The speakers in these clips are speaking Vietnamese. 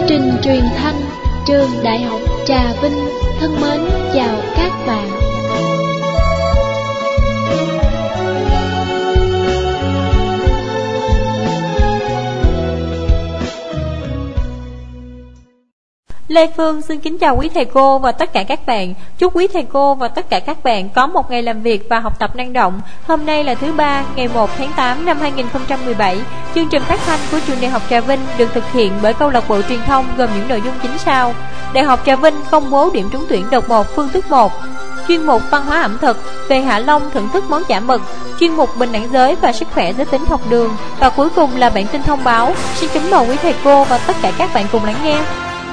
trình truyền thanh Trường Đại học Trà Vinh thân mến chào các bạn. Lê Phương xin kính chào quý thầy cô và tất cả các bạn. Chúc quý thầy cô và tất cả các bạn có một ngày làm việc và học tập năng động. Hôm nay là thứ Ba, ngày 1 tháng 8 năm 2017. Chương trình phát thanh của Trường Đại học Trà Vinh được thực hiện bởi câu lạc bộ truyền thông gồm những nội dung chính sau. Đại học Trà Vinh công bố điểm trúng tuyển đợt 1 phương thức 1. Chuyên mục văn hóa ẩm thực, về Hạ Long thưởng thức món chả mực. Chuyên mục bình đẳng giới và sức khỏe giới tính học đường. Và cuối cùng là bản tin thông báo. Xin kính mời quý thầy cô và tất cả các bạn cùng lắng nghe.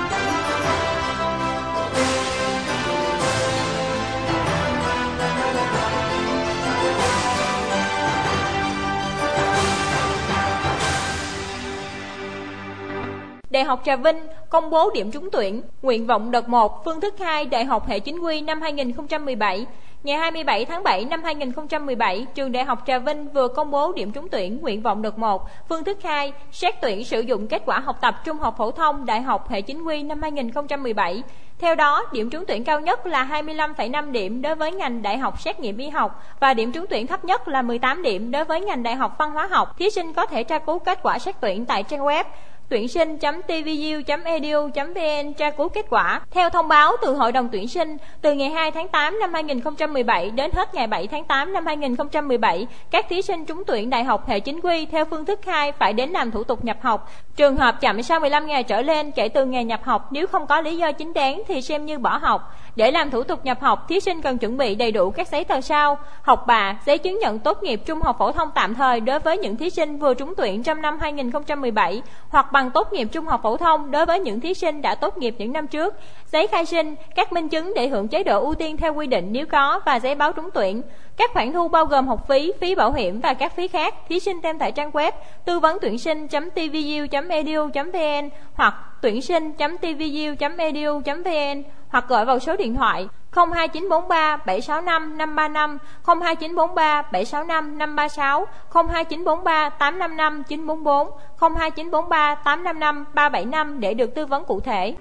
Đại học Trà Vinh công bố điểm trúng tuyển, nguyện vọng đợt 1, phương thức 2 Đại học hệ chính quy năm 2017. Ngày 27 tháng 7 năm 2017, Trường Đại học Trà Vinh vừa công bố điểm trúng tuyển nguyện vọng đợt 1, phương thức 2, xét tuyển sử dụng kết quả học tập trung học phổ thông Đại học hệ chính quy năm 2017. Theo đó, điểm trúng tuyển cao nhất là 25,5 điểm đối với ngành Đại học Xét nghiệm y học và điểm trúng tuyển thấp nhất là 18 điểm đối với ngành Đại học Văn hóa học. Thí sinh có thể tra cứu kết quả xét tuyển tại trang web tuyển sinh.tvu.edu.vn tra cứu kết quả. Theo thông báo từ Hội đồng tuyển sinh, từ ngày 2 tháng 8 năm 2017 đến hết ngày 7 tháng 8 năm 2017, các thí sinh trúng tuyển đại học hệ chính quy theo phương thức 2 phải đến làm thủ tục nhập học. Trường hợp chậm sau 15 ngày trở lên kể từ ngày nhập học, nếu không có lý do chính đáng thì xem như bỏ học. Để làm thủ tục nhập học, thí sinh cần chuẩn bị đầy đủ các giấy tờ sau: học bạ, giấy chứng nhận tốt nghiệp trung học phổ thông tạm thời đối với những thí sinh vừa trúng tuyển trong năm 2017, hoặc bằng tốt nghiệp trung học phổ thông đối với những thí sinh đã tốt nghiệp những năm trước, giấy khai sinh, các minh chứng để hưởng chế độ ưu tiên theo quy định nếu có và giấy báo trúng tuyển. Các khoản thu bao gồm học phí, phí bảo hiểm và các phí khác. Thí sinh xem tại trang web tư vấn tuyển sinh.tvu.edu.vn hoặc tuyển sinh.tvu.edu.vn hoặc gọi vào số điện thoại 02943 765 535, 02943 765 536, 02943 855 944, 02943 855 375 để được tư vấn cụ thể.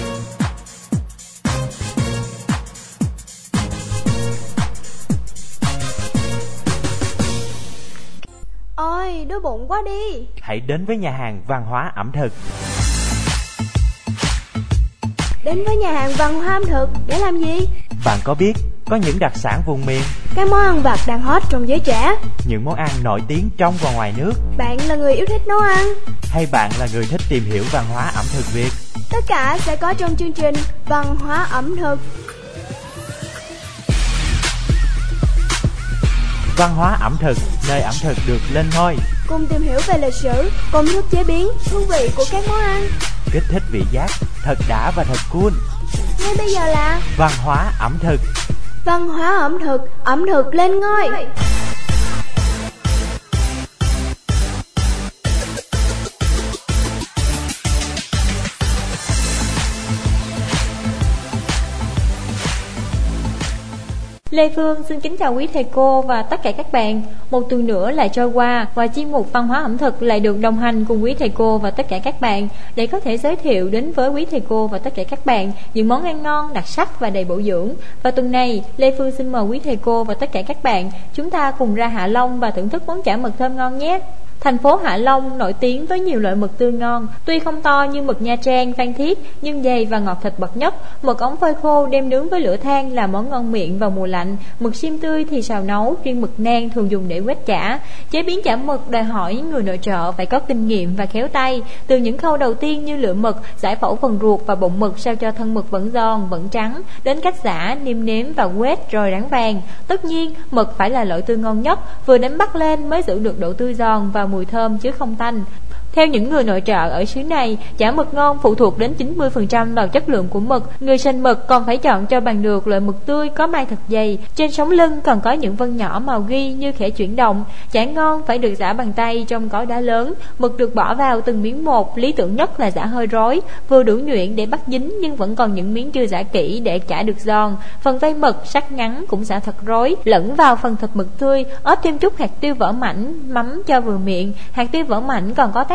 Ôi, đói bụng quá đi. Hãy đến với nhà hàng văn hóa ẩm thực. Đến với nhà hàng văn hóa ẩm thực để làm gì? Bạn có biết có những đặc sản vùng miền, các món ăn vặt đang hot trong giới trẻ, những món ăn nổi tiếng trong và ngoài nước? Bạn là người yêu thích nấu ăn, hay bạn là người thích tìm hiểu văn hóa ẩm thực Việt? Tất cả sẽ có trong chương trình Văn hóa ẩm thực. Văn hóa ẩm thực, nơi ẩm thực được lên ngôi. Cùng tìm hiểu về lịch sử, công thức chế biến, hương vị của các món ăn. Kích thích vị giác, thật đã và thật cool. Ngay bây giờ là Văn hóa ẩm thực. Văn hóa ẩm thực lên ngôi. Lê Phương xin kính chào quý thầy cô và tất cả các bạn. Một tuần nữa lại trôi qua và chuyên mục văn hóa ẩm thực lại được đồng hành cùng quý thầy cô và tất cả các bạn để có thể giới thiệu đến với quý thầy cô và tất cả các bạn những món ăn ngon, đặc sắc và đầy bổ dưỡng. Và tuần này, Lê Phương xin mời quý thầy cô và tất cả các bạn chúng ta cùng ra Hạ Long và thưởng thức món chả mực thơm ngon nhé. Thành phố Hạ Long nổi tiếng với nhiều loại mực tươi ngon, tuy không to như mực Nha Trang, Phan Thiết nhưng dày và ngọt thịt bậc nhất. Mực ống phơi khô đem nướng với lửa than là món ngon miệng vào mùa lạnh. Mực xiêm tươi thì xào nấu, riêng mực nang thường dùng để quét chả. Chế biến chả mực đòi hỏi người nội trợ phải có kinh nghiệm và khéo tay. Từ những khâu đầu tiên như lựa mực, giải phẫu phần ruột và bụng mực sao cho thân mực vẫn giòn, vẫn trắng, đến cách giã, nêm nếm và quét rồi rán vàng. Tất nhiên, mực phải là loại tươi ngon nhất, vừa đánh bắt lên mới giữ được độ tươi giòn và mùi thơm chứ không tanh. Theo những người nội trợ ở xứ này, chả mực ngon phụ thuộc đến 90% vào chất lượng của mực. Người sành mực còn phải chọn cho bằng được loại mực tươi có mai thật dày. Trên sống lưng còn có những vân nhỏ màu ghi như khẽ chuyển động. Chả ngon phải được giã bằng tay trong cối đá lớn. Mực được bỏ vào từng miếng một, lý tưởng nhất là giã hơi rối, vừa đủ nhuyễn để bắt dính nhưng vẫn còn những miếng chưa giã kỹ để chả được giòn. Phần vây mực sắc ngắn cũng giã thật rối, lẫn vào phần thịt mực tươi, ốp thêm chút hạt tiêu vỡ mảnh, mắm cho vừa miệng. Hạt tiêu vỡ mảnh còn có tác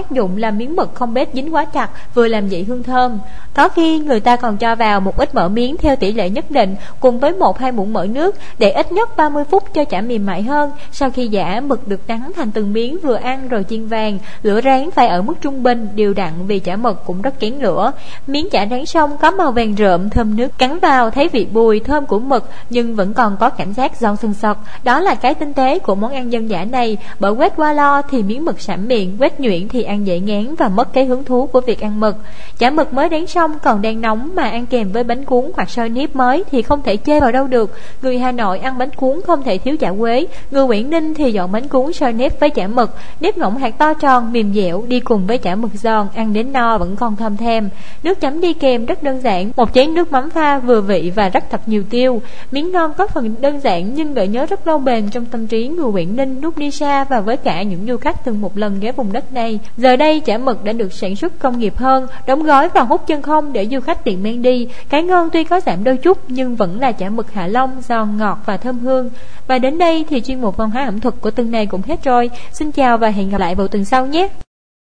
tác dụng làm miếng mực không bết dính quá chặt, vừa làm dậy hương thơm. Có khi người ta còn cho vào một ít mỡ miếng theo tỷ lệ nhất định, cùng với 1-2 muỗng mỡ nước, để ít nhất 30 phút cho chả mềm mại hơn. Sau khi giã, mực được đắng thành từng miếng vừa ăn rồi chiên vàng. Lửa rán phải ở mức trung bình, đều đặn vì chả mực cũng rất kén lửa. Miếng chả rán xong có màu vàng rợm, thơm nước, cắn vào thấy vị bùi thơm của mực nhưng vẫn còn có cảm giác giòn sần sật. Đó là cái tinh tế của món ăn dân dã này. Bởi quét qua lo thì miếng mực sảm miệng, quét nhuyễn thì ăn dễ ngán và mất cái hứng thú của việc ăn mực. Chả mực mới rán xong còn đang nóng mà ăn kèm với bánh cuốn hoặc xôi nếp mới thì không thể chê vào đâu được. Người Hà Nội ăn bánh cuốn không thể thiếu chả quế, người Quảng Ninh thì dọn bánh cuốn xôi nếp với chả mực. Nếp ngỗng hạt to tròn mềm dẻo đi cùng với chả mực giòn, ăn đến no vẫn còn thơm thèm. Nước chấm đi kèm rất đơn giản, một chén nước mắm pha vừa vị và rắc thật nhiều tiêu. Miếng ngon có phần đơn giản nhưng gợi nhớ rất lâu bền trong tâm trí người Quảng Ninh lúc đi xa và với cả những du khách từng một lần ghé vùng đất này. Giờ đây chả mực đã được sản xuất công nghiệp hơn, đóng gói và hút chân không để du khách tiện mang đi. Cái ngon tuy có giảm đôi chút nhưng vẫn là chả mực Hạ Long, giòn ngọt và thơm hương. Và đến đây thì chuyên mục văn hóa ẩm thực của tuần này cũng hết rồi. Xin chào và hẹn gặp lại vào tuần sau nhé.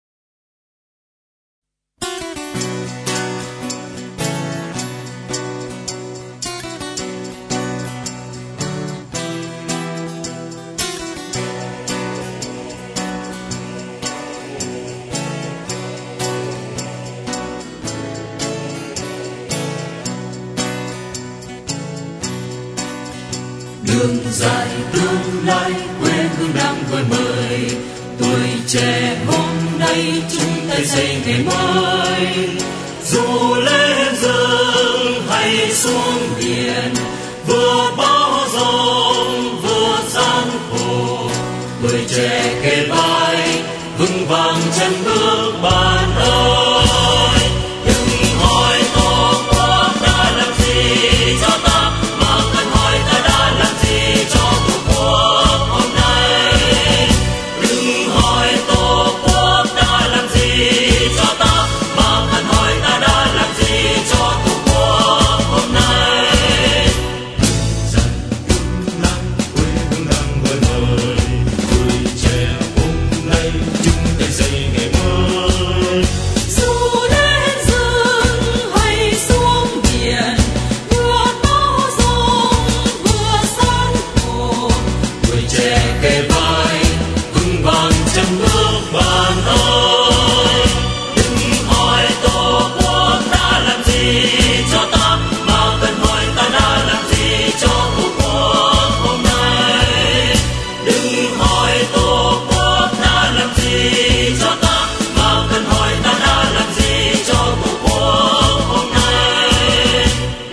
Đường dài tương lai quê hương đang gọi mời, tuổi trẻ hôm nay chúng ta xây ngày mới. Dù lên rừng hay xuống biển, vừa bão giông vừa gian khổ, tuổi trẻ kề vai vững vàng chân bước bạn ơi. Đừng hỏi tổ quốc đã làm gì cho ta, mà cần hỏi ta đã làm gì cho tổ quốc hôm nay. Đừng hỏi tổ quốc đã làm gì cho ta, mà cần hỏi ta đã làm gì cho tổ quốc hôm nay. Dần tương lai quê hương đang gọi mời, tuổi trẻ hôm nay chúng ta xây ngày mới. Dù lên rừng hay xuống biển, vừa bão giông vừa gian khổ, tuổi trẻ kề vai vững vàng chân bước bạn ơi. Đừng hỏi tổ quốc đã làm gì cho ta, mà cần hỏi ta đã làm gì cho tổ quốc hôm nay. Đừng hỏi tổ quốc đã làm gì cho ta, mà cần hỏi ta đã làm gì cho tổ quốc hôm nay.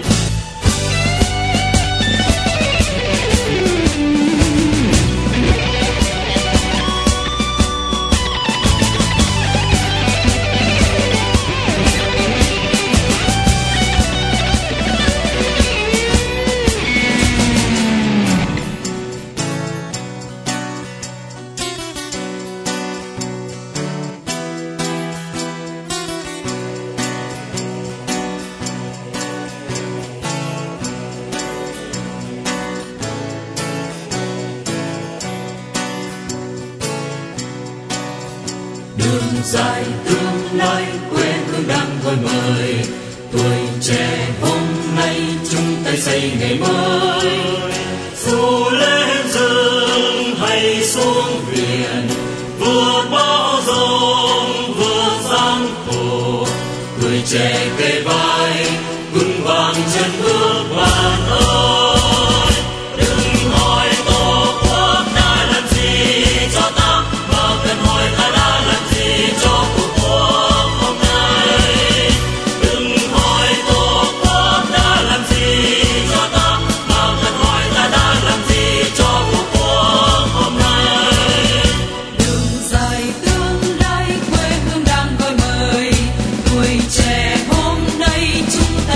Đường dài tương lai quê hương đang gọi mời, tuổi trẻ hôm nay chúng ta xây ngày mới. Dù lên rừng hay xuống biển, vừa bão giông vừa gian khổ, tuổi trẻ kề vai vững vàng chân bước bạn ơi. Đừng hỏi tổ quốc đã làm gì cho ta, mà cần hỏi ta đã làm gì cho tổ quốc hôm nay. Đừng hỏi tổ quốc đã làm gì cho ta, mà cần hỏi ta đã làm gì cho tổ quốc hôm nay. Đường dài tương lai quê hương đang gọi mời, tuổi trẻ hôm nay chúng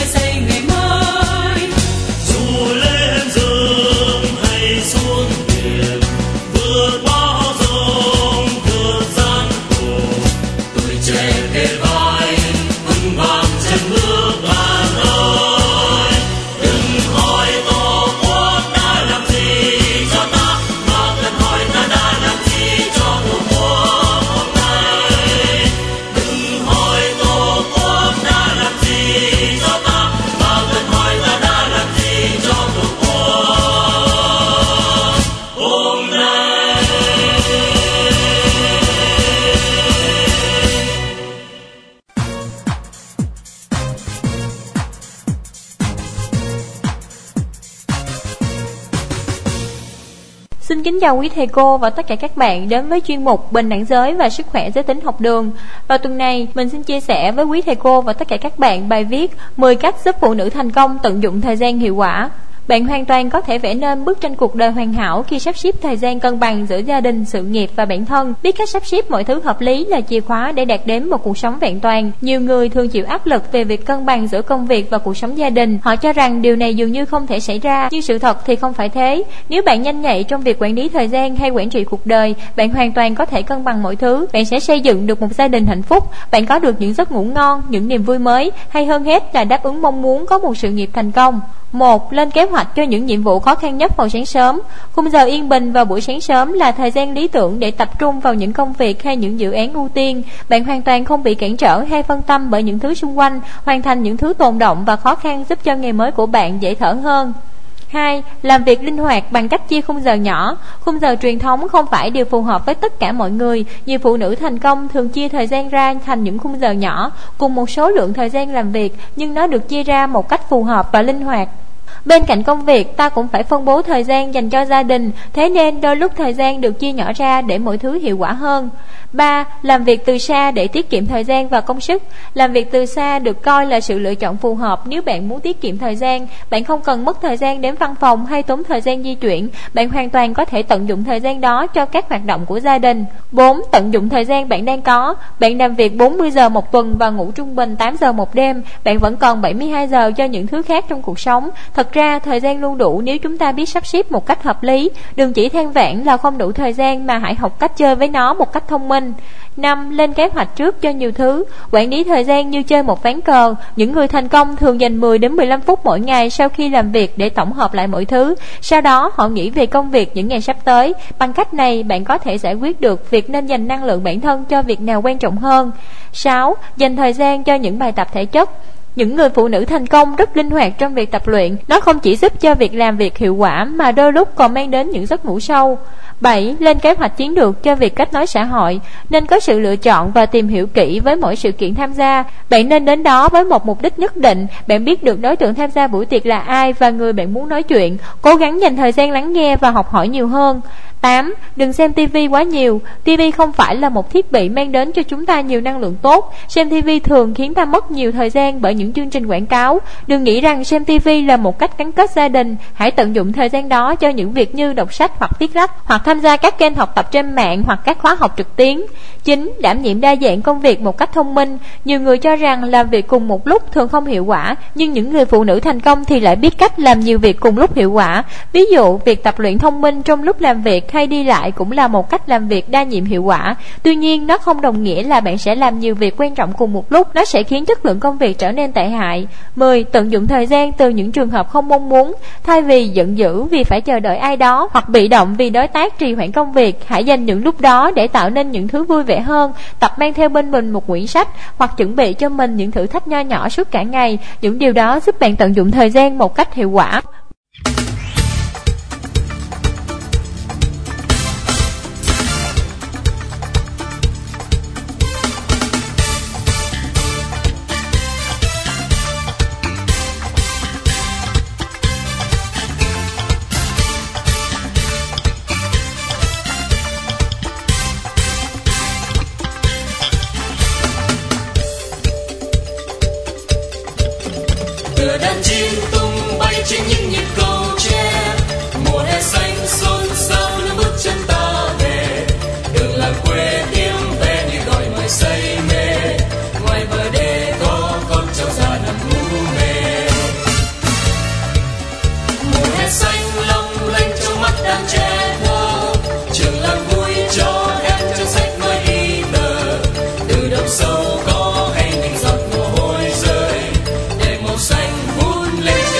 Xin kính chào quý thầy cô và tất cả các bạn đến với chuyên mục Bình đẳng giới và sức khỏe giới tính học đường. Vào tuần này, mình xin chia sẻ với quý thầy cô và tất cả các bạn bài viết 10 cách giúp phụ nữ thành công tận dụng thời gian hiệu quả. Bạn hoàn toàn có thể vẽ nên bức tranh cuộc đời hoàn hảo khi sắp xếp thời gian cân bằng giữa gia đình, sự nghiệp và bản thân. Biết cách sắp xếp mọi thứ hợp lý là chìa khóa để đạt đến một cuộc sống vẹn toàn. Nhiều người thường chịu áp lực về việc cân bằng giữa công việc và cuộc sống gia đình. Họ cho rằng điều này dường như không thể xảy ra, nhưng sự thật thì không phải thế. Nếu bạn nhanh nhạy trong việc quản lý thời gian hay quản trị cuộc đời, bạn hoàn toàn có thể cân bằng mọi thứ. Bạn sẽ xây dựng được một gia đình hạnh phúc, bạn có được những giấc ngủ ngon, những niềm vui mới, hay hơn hết là đáp ứng mong muốn có một sự nghiệp thành công. 1. Lên kế hoạch cho những nhiệm vụ khó khăn nhất vào sáng sớm. Khung giờ yên bình vào buổi sáng sớm là thời gian lý tưởng để tập trung vào những công việc hay những dự án ưu tiên. Bạn hoàn toàn không bị cản trở hay phân tâm bởi những thứ xung quanh, hoàn thành những thứ tồn đọng và khó khăn giúp cho ngày mới của bạn dễ thở hơn. 2. Làm việc linh hoạt bằng cách chia khung giờ nhỏ. Khung giờ truyền thống không phải điều phù hợp với tất cả mọi người. Nhiều phụ nữ thành công thường chia thời gian ra thành những khung giờ nhỏ, cùng một số lượng thời gian làm việc, nhưng nó được chia ra một cách phù hợp và linh hoạt. Bên cạnh công việc, ta cũng phải phân bố thời gian dành cho gia đình, thế nên đôi lúc thời gian được chia nhỏ ra để mọi thứ hiệu quả hơn. 3. Làm việc từ xa để tiết kiệm thời gian và công sức. Làm việc từ xa được coi là sự lựa chọn phù hợp nếu bạn muốn tiết kiệm thời gian. Bạn không cần mất thời gian đến văn phòng hay tốn thời gian di chuyển. Bạn hoàn toàn có thể tận dụng thời gian đó cho các hoạt động của gia đình. 4. Tận dụng thời gian bạn đang có. Bạn làm việc 40 giờ một tuần và ngủ trung bình 8 giờ một đêm. Bạn vẫn còn 72 giờ cho những thứ khác trong cuộc sống. Thật ra, thời gian luôn đủ nếu chúng ta biết sắp xếp một cách hợp lý. Đừng chỉ than vãn là không đủ thời gian, mà hãy học cách chơi với nó một cách thông minh. 5. Lên kế hoạch trước cho nhiều thứ. Quản lý thời gian như chơi một ván cờ. Những người thành công thường dành 10 đến 15 phút mỗi ngày sau khi làm việc để tổng hợp lại mọi thứ. Sau đó họ nghĩ về công việc những ngày sắp tới. Bằng cách này, bạn có thể giải quyết được việc nên dành năng lượng bản thân cho việc nào quan trọng hơn. 6. Dành thời gian cho những bài tập thể chất. Những người phụ nữ thành công rất linh hoạt trong việc tập luyện. Nó không chỉ giúp cho việc làm việc hiệu quả mà đôi lúc còn mang đến những giấc ngủ sâu. 7. Lên kế hoạch chiến lược cho việc kết nối xã hội. Nên có sự lựa chọn và tìm hiểu kỹ với mỗi sự kiện tham gia. Bạn nên đến đó với một mục đích nhất định. Bạn biết được đối tượng tham gia buổi tiệc là ai và người bạn muốn nói chuyện. Cố gắng dành thời gian lắng nghe và học hỏi nhiều hơn. 8. Đừng xem TV quá nhiều. TV không phải là một thiết bị mang đến cho chúng ta nhiều năng lượng tốt. Xem TV thường khiến ta mất nhiều thời gian bởi những chương trình quảng cáo. Đừng nghĩ rằng xem TV là một cách gắn kết gia đình. Hãy tận dụng thời gian đó cho những việc như đọc sách hoặc viết lách, hoặc tham gia các kênh học tập trên mạng hoặc các khóa học trực tuyến. 9. Đảm nhiệm đa dạng công việc một cách thông minh. Nhiều người cho rằng làm việc cùng một lúc thường không hiệu quả, nhưng những người phụ nữ thành công thì lại biết cách làm nhiều việc cùng lúc hiệu quả. Ví dụ, việc tập luyện thông minh trong lúc làm việc hay đi lại cũng là một cách làm việc đa nhiệm hiệu quả. Tuy nhiên, nó không đồng nghĩa là bạn sẽ làm nhiều việc quan trọng cùng một lúc. Nó sẽ khiến chất lượng công việc trở nên tệ hại. 10. Tận dụng thời gian từ những trường hợp không mong muốn. Thay vì giận dữ vì phải chờ đợi ai đó, hoặc bị động vì đối tác trì hoãn công việc, hãy dành những lúc đó để tạo nên những thứ vui vẻ hơn. Tập mang theo bên mình một quyển sách, hoặc chuẩn bị cho mình những thử thách nho nhỏ suốt cả ngày. Những điều đó giúp bạn tận dụng thời gian một cách hiệu quả. Tựa đàn chim tung bay trên những nhịp cầu tre, mùa hè xanh xôn xao những bước chân ta về, đường làng quê tiếng ve như gọi mời say mê, ngoài bờ đê có con trâu già nằm ngu mê. Mùa hè xanh long lanh trong mắt đàn trẻ thơ, trường làng vui cho em chân sách mới đi tờ, từ đầm sâu có hay những giọt mồ hôi rơi, để màu xanh vun lên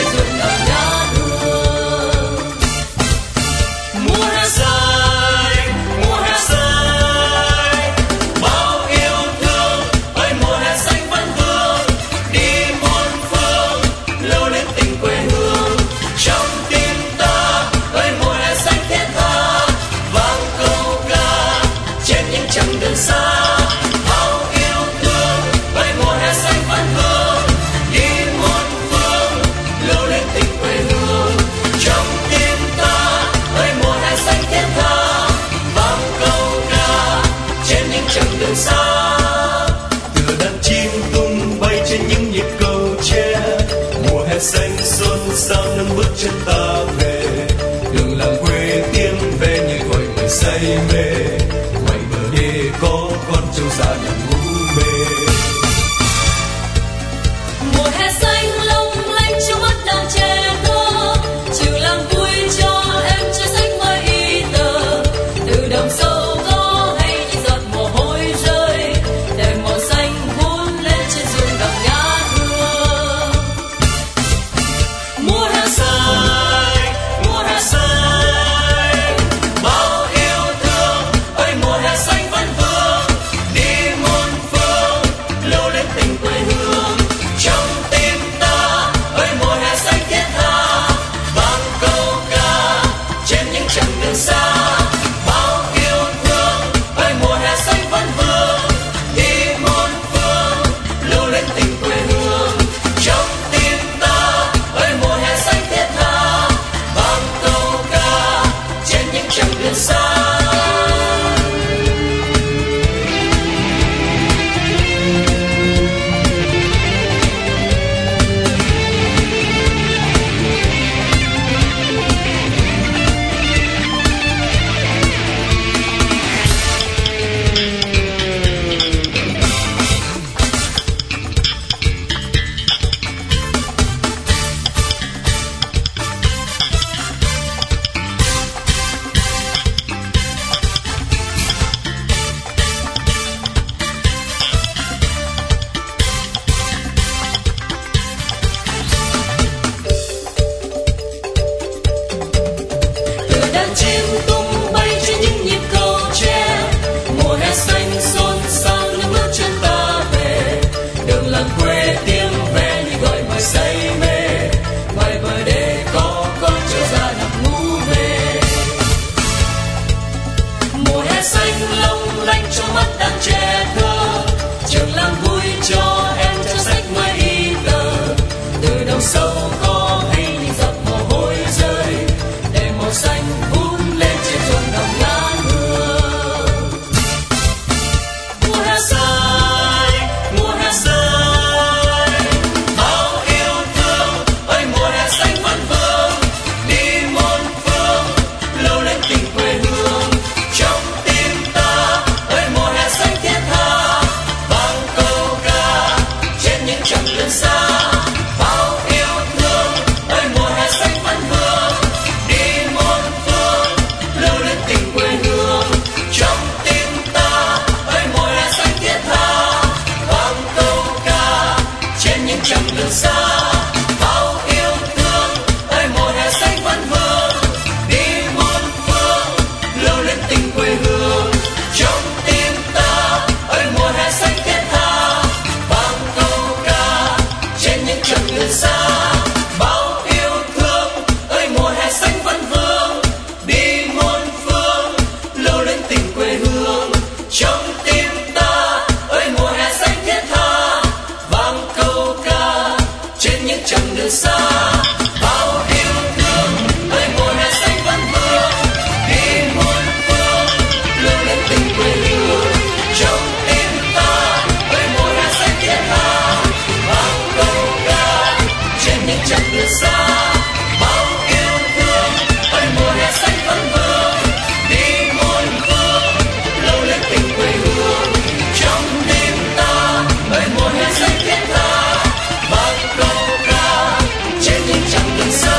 chặng đường xa. Bao yêu thương ơi mùa hè xanh vẫn vương, đi muôn phương lưu luyến tình quê hương. Trong tim ta ơi mùa hè xanh thiết tha, vang câu ca trên những chặng đường xa. Bao yêu thương ơi mùa hè xanh vẫn vương, đi muôn phương lưu luyến tình quê hương. Trong tim ta ơi mùa hè xanh thiết tha, vang câu ca trên những chặng đường xa. Bao yêu thương ơi mùa hè xanh vẫn vương, đi muôn phương lưu luyến tình quê hương. Trong tim ta ơi mùa hè xanh thiết tha, vang câu ca trên những chặng đường xa. Bao yêu thương ơi mùa hè xanh vẫn vương, đi muôn phương lưu luyến tình quê hương. Trong tim ta ơi mùa hè xanh thiết tha, vang câu ca trên những chặng đường xa. Bao yêu thương ơi mùa hè xanh vẫn vương, đi muôn phương lưu luyến tình quê hương. Trong tim ta ơi mùa hè xanh thiết tha, vang câu ca trên những chặng đường xa.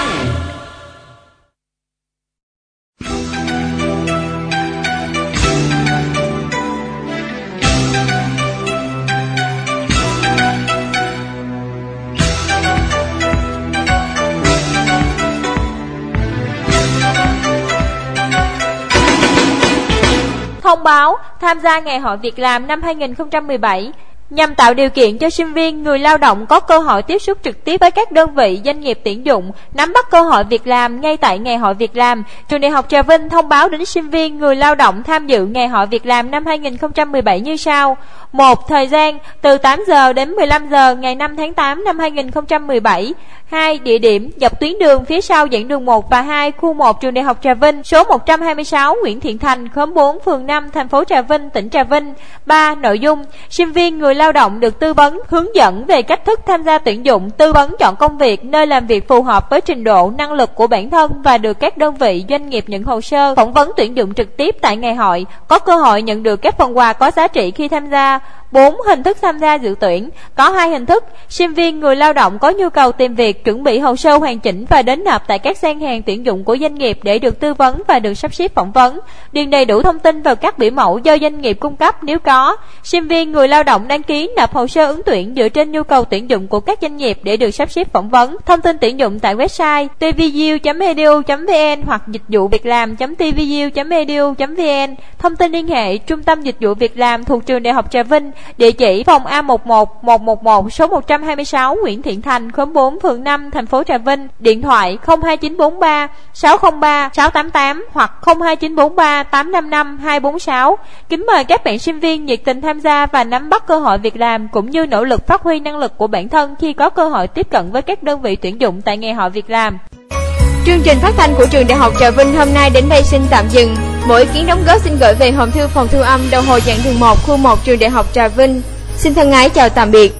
Thông báo tham gia Ngày hội Việc làm năm 2017 nhằm tạo điều kiện cho sinh viên, người lao động có cơ hội tiếp xúc trực tiếp với các đơn vị doanh nghiệp tuyển dụng, nắm bắt cơ hội việc làm ngay tại Ngày hội Việc làm. Trường Đại học Trà Vinh thông báo đến sinh viên, người lao động tham dự Ngày hội Việc làm năm 2017 như sau. 1. Thời gian từ 8 giờ đến 15 giờ ngày 5 tháng 8 năm 2017. 2. Địa điểm dọc tuyến đường phía sau giảng đường 1 và 2, khu 1 Trường Đại học Trà Vinh, số 126 Nguyễn Thiện Thành, khóm 4, phường 5, thành phố Trà Vinh, tỉnh Trà Vinh. 3. Nội dung sinh viên, người lao động được tư vấn, hướng dẫn về cách thức tham gia tuyển dụng, tư vấn chọn công việc, nơi làm việc phù hợp với trình độ, năng lực của bản thân và được các đơn vị doanh nghiệp nhận hồ sơ, phỏng vấn tuyển dụng trực tiếp tại ngày hội, có cơ hội nhận được các phần quà có giá trị khi tham gia. 4. Hình thức tham gia dự tuyển. Có 2 hình thức. Sinh viên, người lao động có nhu cầu tìm việc, chuẩn bị hồ sơ hoàn chỉnh và đến nộp tại các gian hàng tuyển dụng của doanh nghiệp để được tư vấn và được sắp xếp phỏng vấn. Điền đầy đủ thông tin vào các biểu mẫu do doanh nghiệp cung cấp nếu có. Sinh viên, người lao động đăng ký nộp hồ sơ ứng tuyển dựa trên nhu cầu tuyển dụng của các doanh nghiệp để được sắp xếp phỏng vấn. Thông tin tuyển dụng tại website tvu.edu.vn hoặc dịch vụ việc làm.tvu.edu.vn. Thông tin liên hệ Trung tâm Dịch vụ Việc làm thuộc Trường Đại học Trà Vinh, địa chỉ phòng A11-111, số 126 Nguyễn Thiện Thành, khóm 4, phường 5, thành phố Trà Vinh. Điện thoại 02943 603 688 hoặc 02943 855 246. Kính mời các bạn sinh viên nhiệt tình tham gia và nắm bắt cơ hội việc làm cũng như nỗ lực phát huy năng lực của bản thân khi có cơ hội tiếp cận với các đơn vị tuyển dụng tại Ngày hội Việc làm. Chương trình phát thanh của Trường Đại học Trà Vinh hôm nay đến đây xin tạm dừng. Mỗi ý kiến đóng góp xin gửi về hòm thư phòng thu âm đầu hồi giảng đường 1, khu 1 Trường Đại học Trà Vinh. Xin thân ái chào tạm biệt.